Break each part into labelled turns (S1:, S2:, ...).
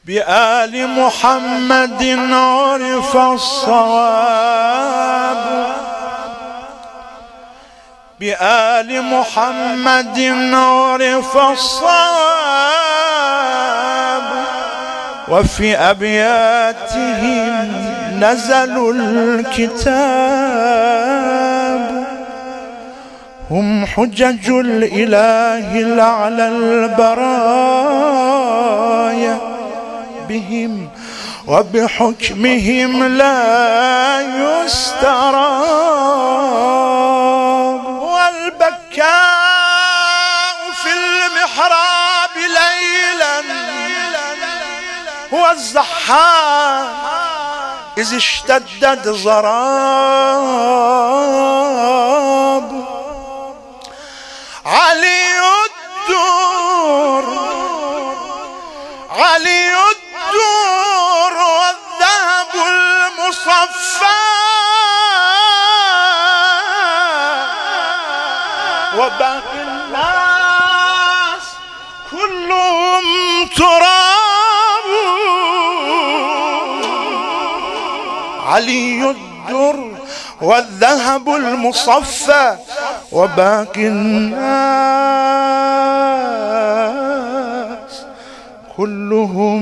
S1: بآل محمد عرف الصواب، بآل محمد عرف الصواب، وفي أبياتهم نزل الكتاب. هم حجج الإله الأعلى البرايا، بهم وبحكمهم لا يستراب. والبكاء في المحراب ليلا هو الزحام إذ اشتدت ضراب. علي الدور، علي الدور والذهب المصفى، وباقي الناس كلهم تراب. علي الدر والذهب المصفى، وباقي الناس كلهم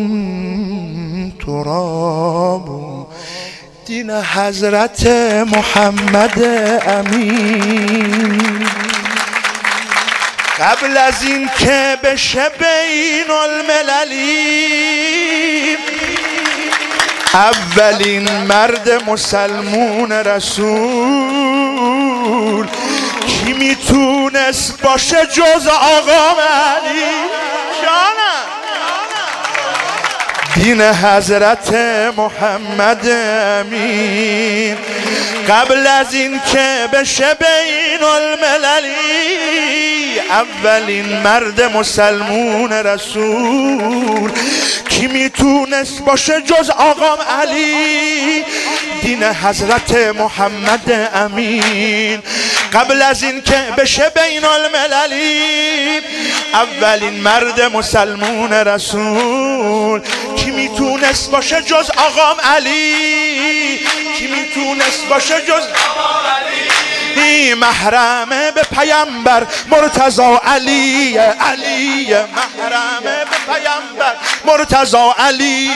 S1: تراب. دین حضرت محمد امین قبل از این که بشه بین المللی، اولین مرد مسلمون رسول کی میتونست باشه جز آقا علی؟ جانم دین حضرت محمد امین قبل از این که بشه بین المللی، اولین مرد مسلمون رسول کی میتونست باشه جز آقام علی؟ دین حضرت محمد امین قبل از این که بشه بین المللی، اولین مرد مسلمون رسول کی میتونست باشه جز آقام علی؟ کی میتونست باشه جز آقام علی؟ محرمه به پیامبر مرتضی علی، علی محرمه به پیامبر مرتضی علی،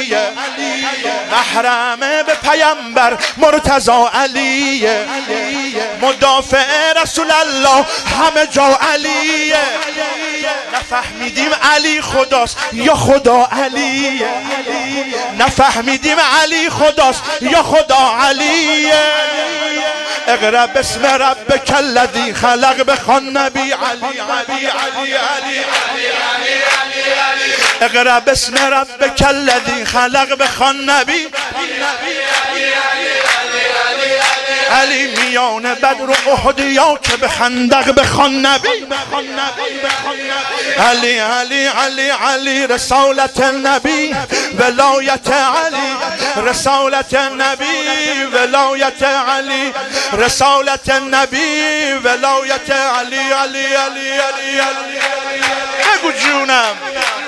S1: محرمه به پیامبر مرتضی علی، مدافع رسول الله همه جا علی. نفهمیدیم علی خداست یا خدا علی، نفهمیدیم علی خداست یا خدا علی. اقرا باسم ربک الذی خلق بخوان نبی علی علی علی علی علی. اقرا باسم ربک الذی خلق بخوان نبی علی. میان بدر و احد یا که به خندق بخوان نبی علی علی علی علی. رسالت نبی ولایت علی، رسالت نبی ولایت علی، رسالت نبی ولایت علی علی علی علی علی. بگو جونم